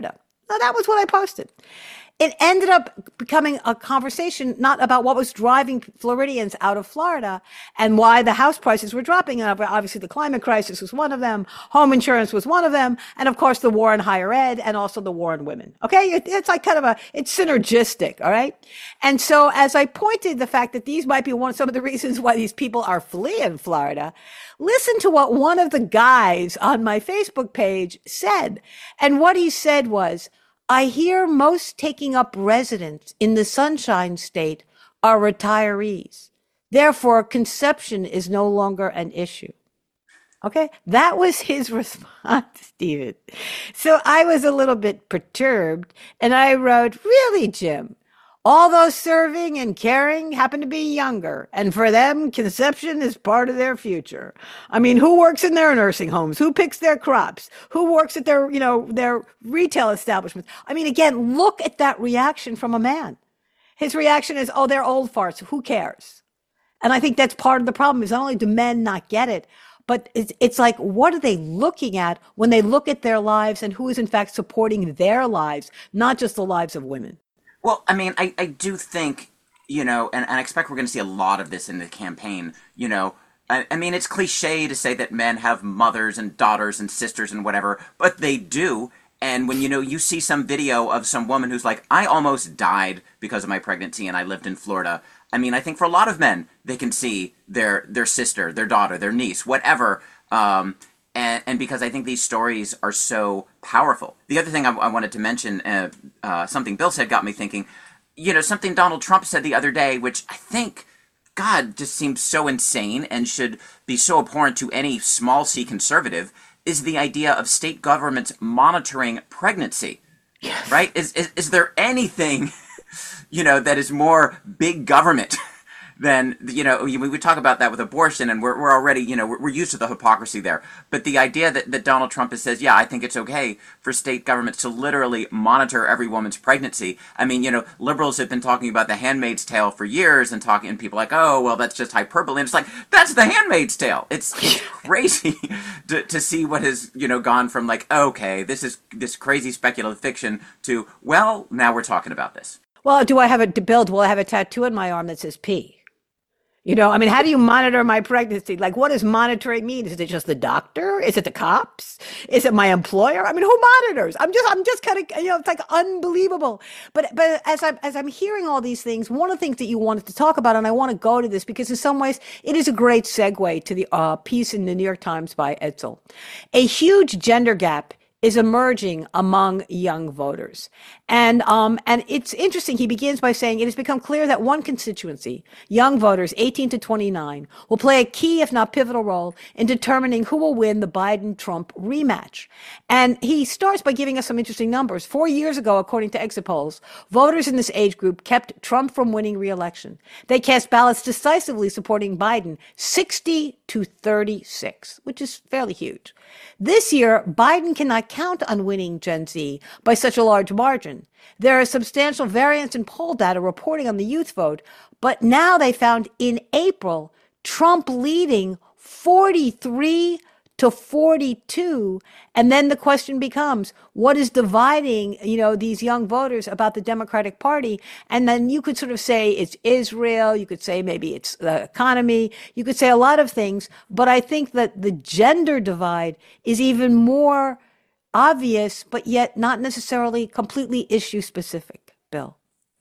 Now, that was what I posted. It ended up becoming a conversation not about what was driving Floridians out of Florida and why the house prices were dropping. And obviously, the climate crisis was one of them. Home insurance was one of them. And of course, the war on higher ed and also the war on women. Okay. It, it's like kind of a, it's synergistic. All right. And so as I pointed the fact that these might be one, some of the reasons why these people are fleeing Florida, listen to what one of the guys on my Facebook page said. And what he said was, I hear most taking up residence in the Sunshine State are retirees. Therefore, conception is no longer an issue. Okay, that was his response, Stephen. So I was a little bit perturbed, and I wrote, really, Jim? All those serving and caring happen to be younger, and for them, conception is part of their future. I mean, who works in their nursing homes? Who picks their crops? Who works at their, you know, their retail establishments? I mean, again, look at that reaction from a man. His reaction is, oh, they're old farts. Who cares? And I think that's part of the problem is not only do men not get it, but it's, it's like, what are they looking at when they look at their lives and who is in fact supporting their lives, not just the lives of women? Well, I mean, I, I do think, you know, and, and I expect we're going to see a lot of this in the campaign, you know, I, I mean, it's cliche to say that men have mothers and daughters and sisters and whatever, but they do. And when, you know, you see some video of some woman who's like, I almost died because of my pregnancy and I lived in Florida. I mean, I think for a lot of men, they can see their their sister, their daughter, their niece, whatever. Um, and, and because I think these stories are so powerful. The other thing I, I wanted to mention, uh, uh, something Bill said got me thinking, you know, something Donald Trump said the other day, which I think, God, just seems so insane and should be so abhorrent to any small c conservative, is the idea of state governments monitoring pregnancy. Yes. Right? Is, is is there anything, you know, that is more big government than, you know, we would talk about that with abortion, and we're we're already, you know, we're, we're used to the hypocrisy there. But the idea that, that Donald Trump has says, yeah, I think it's okay for state governments to literally monitor every woman's pregnancy. I mean, you know, liberals have been talking about The Handmaid's Tale for years and talking, and people are like, oh, well, that's just hyperbole. And it's like, that's The Handmaid's Tale. It's, it's crazy to, to see what has, you know, gone from like, okay, this is this crazy speculative fiction to, well, now we're talking about this. Well, do I have a build? Will I have a tattoo on my arm that says P? You know, I mean, how do you monitor my pregnancy? Like, what does monitoring mean? Is it just the doctor? Is it the cops? Is it my employer? I mean, who monitors? I'm just, I'm just kind of, you know, it's like unbelievable. But, but as I'm, as I'm hearing all these things, one of the things that you wanted to talk about, and I want to go to this because in some ways it is a great segue to the uh, piece in the New York Times by Edsel. A huge gender gap is emerging among young voters. And um, and it's interesting. He begins by saying, it has become clear that one constituency, young voters eighteen to twenty-nine, will play a key, if not pivotal role in determining who will win the Biden-Trump rematch. And he starts by giving us some interesting numbers. Four years ago, according to exit polls, voters in this age group kept Trump from winning re-election. They cast ballots decisively supporting Biden, sixty to thirty-six, which is fairly huge. This year, Biden cannot count on winning Gen Z by such a large margin. There is substantial variance in poll data reporting on the youth vote, but now they found in April, Trump leading forty-three to forty-two. And then the question becomes, what is dividing, you know, these young voters about the Democratic Party? And then you could sort of say it's Israel. You could say maybe it's the economy. You could say a lot of things. But I think that the gender divide is even more obvious, but yet not necessarily completely issue specific. Bill.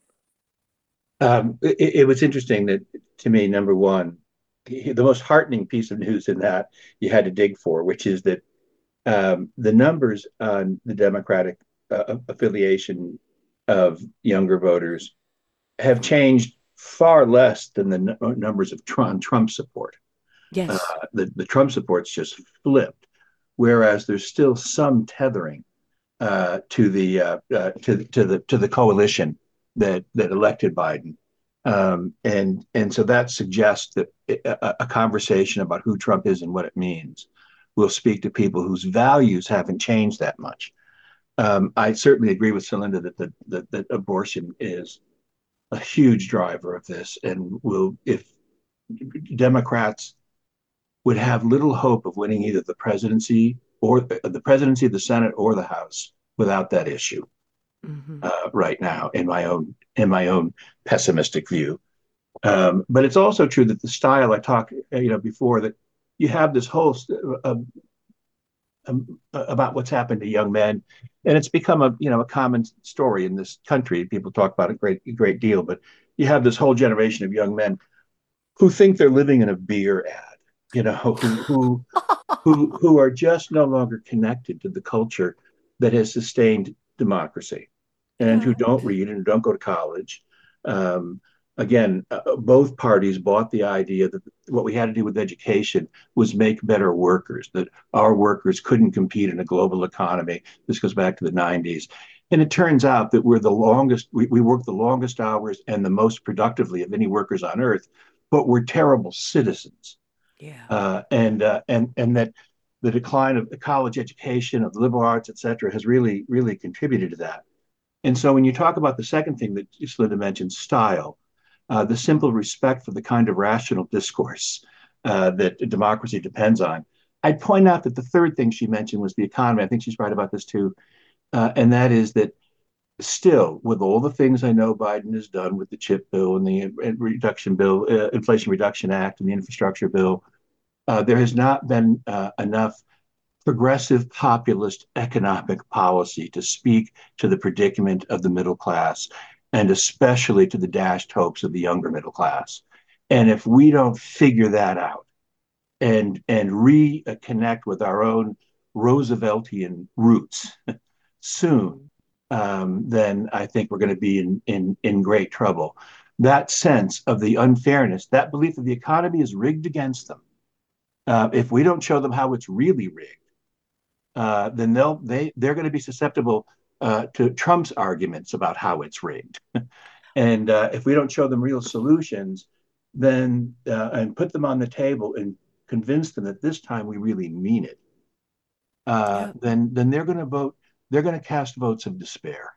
Um, it, it was interesting that, to me, number one, the most heartening piece of news in that you had to dig for, which is that um, the numbers on the Democratic uh, affiliation of younger voters have changed far less than the n- numbers of Trump, Trump support. Yes. Uh, the, the Trump support's just flipped, whereas there's still some tethering uh, to the uh, uh, to to the to the coalition that that elected Biden. Um, and and so that suggests that a, a conversation about who Trump is and what it means will speak to people whose values haven't changed that much. Um, I certainly agree with Celinda that, the, that that abortion is a huge driver of this, and will, if Democrats would have little hope of winning either the presidency or the presidency, the Senate, or the House without that issue. Mm-hmm. uh, right now, in my own in my own pessimistic view. Um, but it's also true that the style I talked, you know, before, that you have this whole uh, um, about what's happened to young men, and it's become a you know a common story in this country. People talk about it a great great deal, but you have this whole generation of young men who think they're living in a beer ad, you know, who who who who are just no longer connected to the culture that has sustained democracy, and who Yeah. don't read and don't go to college. Um, Again, uh, both parties bought the idea that what we had to do with education was make better workers, that our workers couldn't compete in a global economy. This goes back to the nineties. And it turns out that we're the longest, we, we work the longest hours and the most productively of any workers on earth, but we're terrible citizens. Yeah. Uh, and, uh, and, and that the decline of the college education, of the liberal arts, et cetera, has really, really contributed to that. And so when you talk about the second thing that Linda mentioned, style, uh, the simple respect for the kind of rational discourse uh, that democracy depends on. I'd point out that the third thing she mentioned was the economy. I think she's right about this too. Uh, and that is that still, with all the things I know Biden has done with the chip bill and the reduction bill, uh, Inflation Reduction Act and the infrastructure bill, uh, there has not been uh, enough progressive populist economic policy to speak to the predicament of the middle class, and especially to the dashed hopes of the younger middle class. And if we don't figure that out and and reconnect with our own Rooseveltian roots soon, um, then I think we're going to be in, in, in great trouble. That sense of the unfairness, that belief that the economy is rigged against them, uh, if we don't show them how it's really rigged, uh, then they'll they they're going to be susceptible uh, to Trump's arguments about how it's rigged. And uh, if we don't show them real solutions, then uh, and put them on the table and convince them that this time we really mean it, uh, Yeah. then then they're going to vote. They're going to cast votes of despair.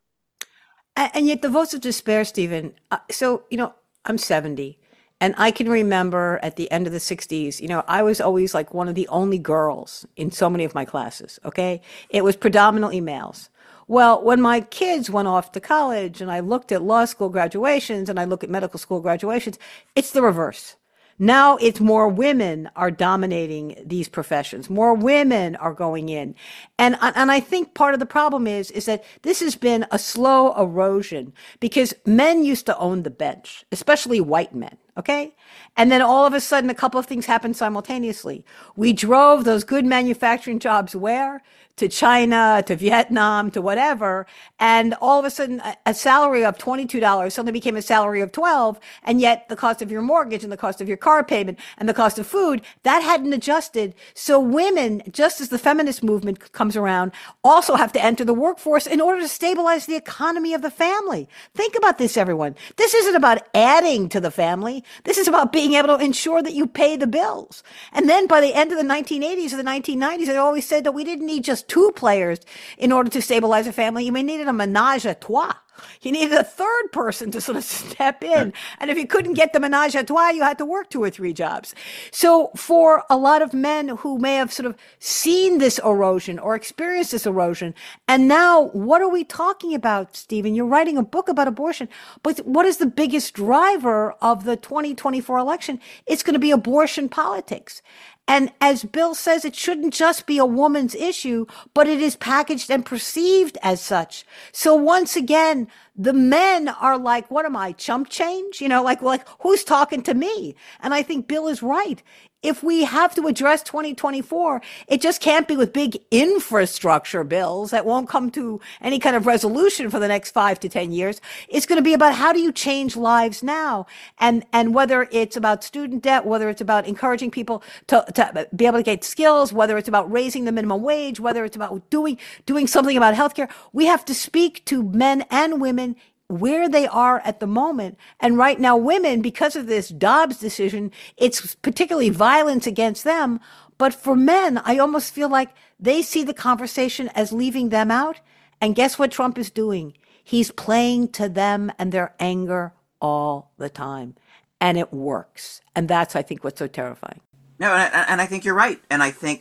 And, and yet the votes of despair, Stephen. Uh, so, you know, I'm seventy, and I can remember at the end of the sixties, you know, I was always like one of the only girls in so many of my classes. Okay. It was predominantly males. Well, when my kids went off to college and I looked at law school graduations and I look at medical school graduations, it's the reverse. Now it's more women are dominating these professions. More women are going in. And, and I think part of the problem is, is that this has been a slow erosion because men used to own the bench, especially white men. Okay. And then all of a sudden, a couple of things happened simultaneously. We drove those good manufacturing jobs where? To China, to Vietnam, to whatever. And all of a sudden, a, a salary of twenty-two dollars suddenly became a salary of twelve dollars. And yet the cost of your mortgage and the cost of your car payment and the cost of food, that hadn't adjusted. So women, just as the feminist movement comes around, also have to enter the workforce in order to stabilize the economy of the family. Think about this, everyone. This isn't about adding to the family. This is about being able to ensure that you pay the bills. And then by the end of the nineteen eighties or the nineteen nineties, I always said that we didn't need just two players in order to stabilize a family. You may needed a menage a trois. You needed a third person to sort of step in. And if you couldn't get the menage a trois, you had to work two or three jobs. So for a lot of men who may have sort of seen this erosion or experienced this erosion, and now what are we talking about, Stephen? You're writing a book about abortion, but what is the biggest driver of the twenty twenty-four election? It's going to be abortion politics. And as Bill says, it shouldn't just be a woman's issue, but it is packaged and perceived as such. So once again, the men are like, what am I, chump change? You know, like, like who's talking to me? And I think Bill is right. If we have to address twenty twenty-four, it just can't be with big infrastructure bills that won't come to any kind of resolution for the next five to ten years. It's going to be about how do you change lives now? And, and whether it's about student debt, whether it's about encouraging people to, to be able to get skills, whether it's about raising the minimum wage, whether it's about doing, doing something about healthcare, we have to speak to men and women where they are at the moment. And right now, women, because of this Dobbs decision, it's particularly violence against them. But for men, I almost feel like they see the conversation as leaving them out. And guess what Trump is doing? He's playing to them and their anger all the time. And it works. And that's, I think, what's so terrifying. No, and I, and I think you're right. And I think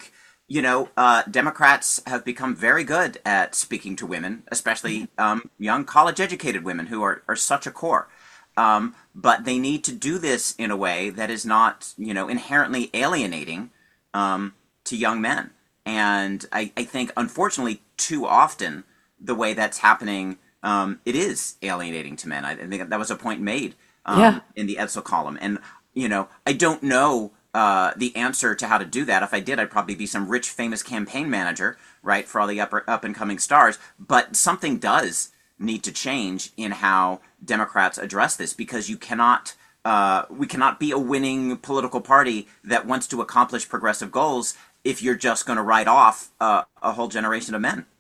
you know, uh, Democrats have become very good at speaking to women, especially um, young college-educated women who are, are such a core. Um, but they need to do this in a way that is not, you know, inherently alienating um, to young men. And I, I think, unfortunately, too often, the way that's happening, um, it is alienating to men. I think that was a point made um, Yeah. in the Edsel column. And, you know, I don't know uh, the answer to how to do that. If I did, I'd probably be some rich, famous campaign manager, right, for all the upper, up-and-coming stars. But something does need to change in how Democrats address this, because you cannot, uh, we cannot be a winning political party that wants to accomplish progressive goals if you're just going to write off uh, a whole generation of men.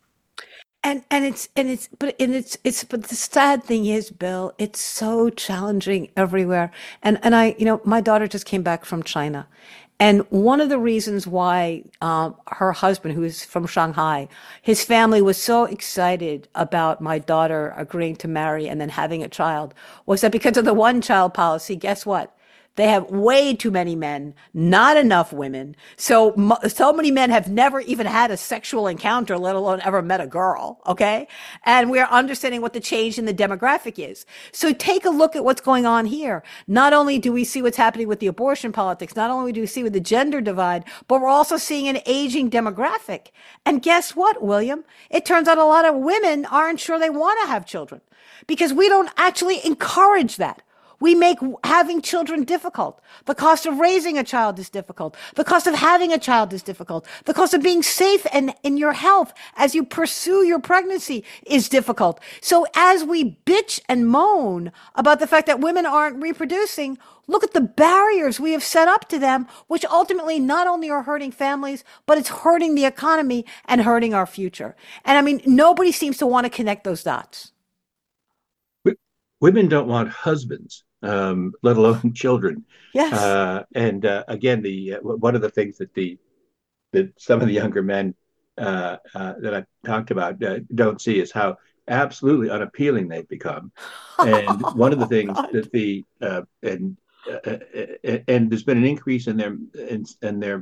And and it's and it's but and it's it's but the sad thing is, Bill, it's so challenging everywhere. And and I, you know, my daughter just came back from China, and one of the reasons why um, her husband, who is from Shanghai, his family was so excited about my daughter agreeing to marry and then having a child, was that because of the one-child policy, guess what? They have way too many men, not enough women. So, mo- so many men have never even had a sexual encounter, let alone ever met a girl. Okay. And we're understanding what the change in the demographic is. So take a look at what's going on here. Not only do we see what's happening with the abortion politics, not only do we see with the gender divide, but we're also seeing an aging demographic. And guess what, William? It turns out a lot of women aren't sure they want to have children because we don't actually encourage that. We make having children difficult. The cost of raising a child is difficult. The cost of having a child is difficult. The cost of being safe and in your health as you pursue your pregnancy is difficult. So as we bitch and moan about the fact that women aren't reproducing, look at the barriers we have set up to them, which ultimately not only are hurting families, but it's hurting the economy and hurting our future. And I mean, nobody seems to want to connect those dots. Women don't want husbands, um, let alone children. Yes. Uh, and uh, again, the uh, one of the things that the that some of the younger men uh, uh, that I talked about uh, don't see is how absolutely unappealing they've become. And one of the things God. that the uh, and uh, uh, and there's been an increase in their in, in their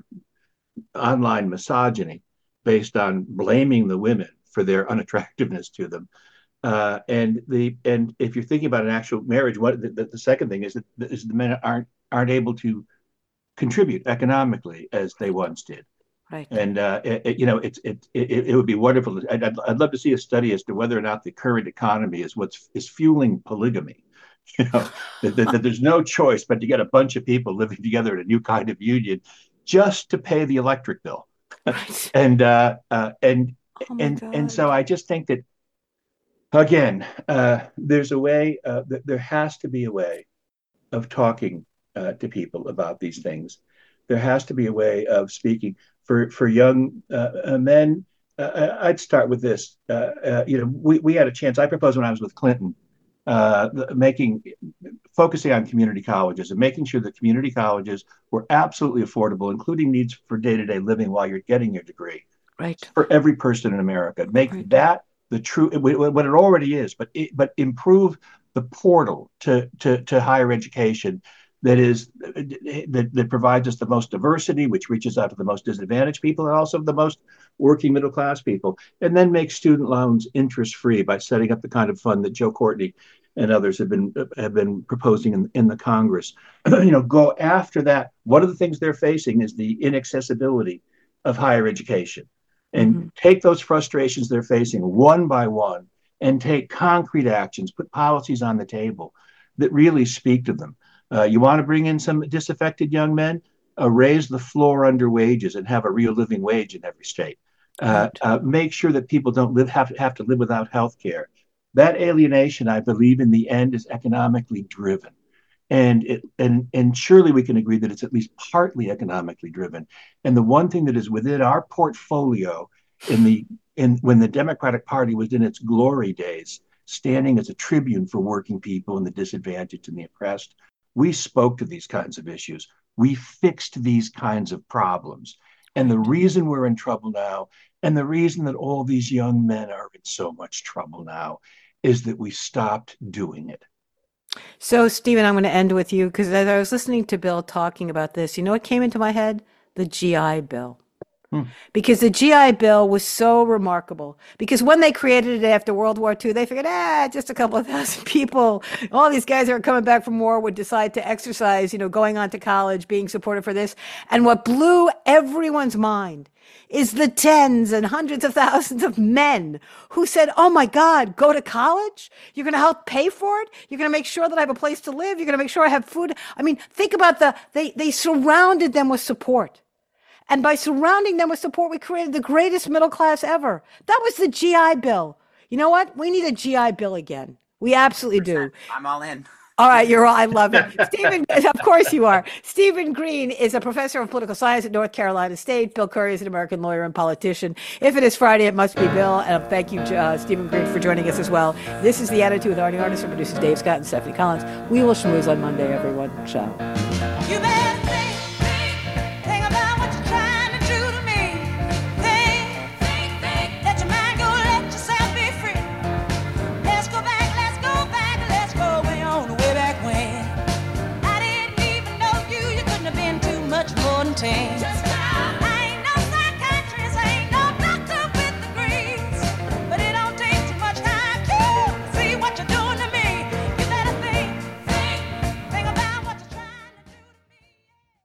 online misogyny based on blaming the women for their unattractiveness to them. Uh, and the and if you're thinking about an actual marriage, what the, the second thing is that is the men aren't aren't able to contribute economically as they once did. Right. And uh, it, you know, it's it, it it would be wonderful. I'd, I'd love to see a study as to whether or not the current economy is what's is fueling polygamy. You know, that, that, that there's no choice but to get a bunch of people living together in a new kind of union just to pay the electric bill. Right. and uh, uh, and Oh my and God. and so I just think that. Again, uh, there's a way, uh, th- there has to be a way of talking uh, to people about these things. There has to be a way of speaking. For for young uh, uh, men, uh, I'd start with this. Uh, uh, you know, we, we had a chance. I proposed when I was with Clinton, uh, making focusing on community colleges and making sure that community colleges were absolutely affordable, including needs for day-to-day living while you're getting your degree. Right. For every person in America. Make Right. that the true what it already is, but it, but improve the portal to, to to higher education that is that, that provides us the most diversity, which reaches out to the most disadvantaged people and also the most working middle class people, and then make student loans interest free by setting up the kind of fund that Joe Courtney and others have been have been proposing in, in the Congress. You know, go after that. One of the things they're facing is the inaccessibility of higher education. And Mhm. take those frustrations they're facing one by one and take concrete actions, put policies on the table that really speak to them. Uh, you want to bring in some disaffected young men, uh, raise the floor under wages and have a real living wage in every state. Uh, Right. uh, make sure that people don't live have to have to live without health care. That alienation, I believe, in the end, is economically driven. And it and and surely we can agree that it's at least partly economically driven. And the one thing that is within our portfolio in the in when the Democratic Party was in its glory days, standing as a tribune for working people and the disadvantaged and the oppressed, we spoke to these kinds of issues. We fixed these kinds of problems. And the reason we're in trouble now, and the reason that all these young men are in so much trouble now, is that we stopped doing it. So, Stephen, I'm going to end with you because as I was listening to Bill talking about this, you know what came into my head? The G I Bill. Hmm. Because the G I Bill was so remarkable. Because when they created it after World War Two, they figured, ah, just a couple of thousand people. All these guys that are coming back from war would decide to exercise, you know, going on to college, being supported for this. And what blew everyone's mind is the tens and hundreds of thousands of men who said, oh my God, go to college? You're going to help pay for it? You're going to make sure that I have a place to live? You're going to make sure I have food? I mean, think about the, they, they surrounded them with support. And by surrounding them with support, we created the greatest middle class ever. That was the G I Bill. You know what? We need a G I Bill again. We absolutely do. I'm all in. All right, you're all, I love it. Stephen, of course you are. Stephen Green is a professor of political science at North Carolina State. Bill Curry is an American lawyer and politician. If it is Friday, it must be Bill. And thank you, uh, Stephen Green, for joining us as well. This is The Attitude with Arnie Arnesen, producers Dave Scott and Stephanie Collins. We will schmooze on Monday, everyone. Ciao. You bet.